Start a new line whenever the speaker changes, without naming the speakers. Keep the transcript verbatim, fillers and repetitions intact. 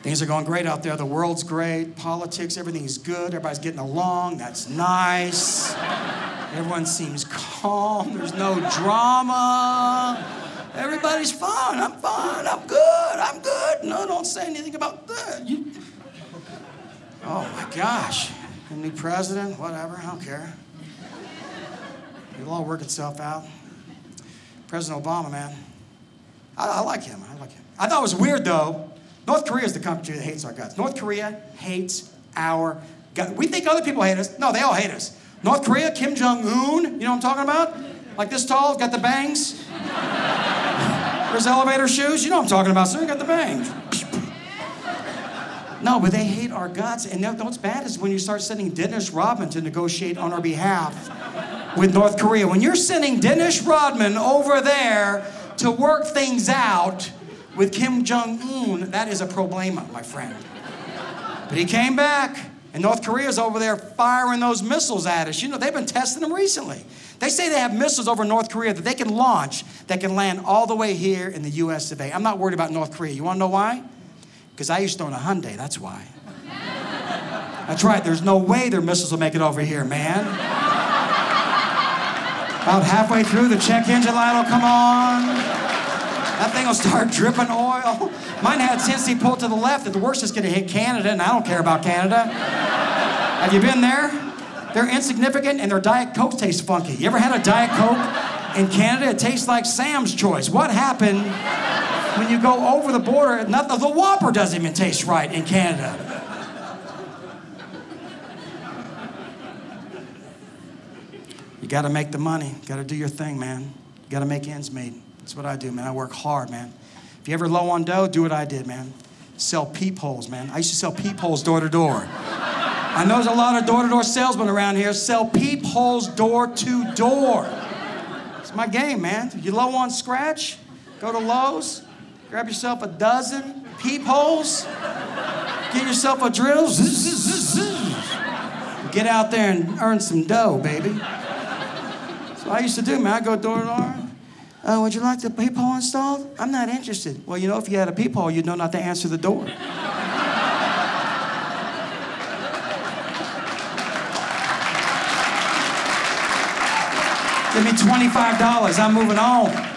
Things are going great out there. The world's great. Politics, everything's good. Everybody's getting along. That's nice. Everyone seems calm. There's no drama. Everybody's fine. I'm fine. I'm good. I'm good. No, don't say anything about that. You... Oh, my gosh. A new president, whatever. I don't care. It'll all work itself out. President Obama, man. I, I like him. I like him. I thought it was weird, though. North Korea is the country that hates our guts. North Korea hates our guts. We think other people hate us. No, they all hate us. North Korea, Kim Jong-un, you know what I'm talking about? Like this tall, got the bangs. There's elevator shoes. You know what I'm talking about, sir. Got the bangs. No, but they hate our guts. And what's bad is when you start sending Dennis Rodman to negotiate on our behalf with North Korea. When you're sending Dennis Rodman over there to work things out with Kim Jong-un, that is a problema, my friend. But he came back, and North Korea's over there firing those missiles at us. You know, they've been testing them recently. They say they have missiles over North Korea that they can launch that can land all the way here in the U S of A. I'm not worried about North Korea. You want to know why? Because I used to own a Hyundai, that's why. That's right, there's no way their missiles will make it over here, man. About halfway through, the check engine light will come on. That thing will start dripping oil. Mine had tendency pulled to the left. At the worst, it's going to hit Canada, and I don't care about Canada. Have you been there? They're insignificant, and their Diet Coke tastes funky. You ever had a Diet Coke in Canada? It tastes like Sam's Choice. What happened when you go over the border? Not, the Whopper doesn't even taste right in Canada. You got to make the money. Got to do your thing, man. You got to make ends meet. That's what I do, man. I work hard, man. If you're ever low on dough, do what I did, man. Sell peepholes, man. I used to sell peepholes door to door. I know there's a lot of door to door salesmen around here. Sell peepholes door to door. It's my game, man. If you're low on scratch, go to Lowe's, grab yourself a dozen peepholes, get yourself a drill, get out there and earn some dough, baby. That's what I used to do, man. I go door to door. Uh, would you like the peephole installed? I'm not interested. Well, you know, if you had a peephole, you'd know not to answer the door. Give me twenty-five dollars. I'm moving on.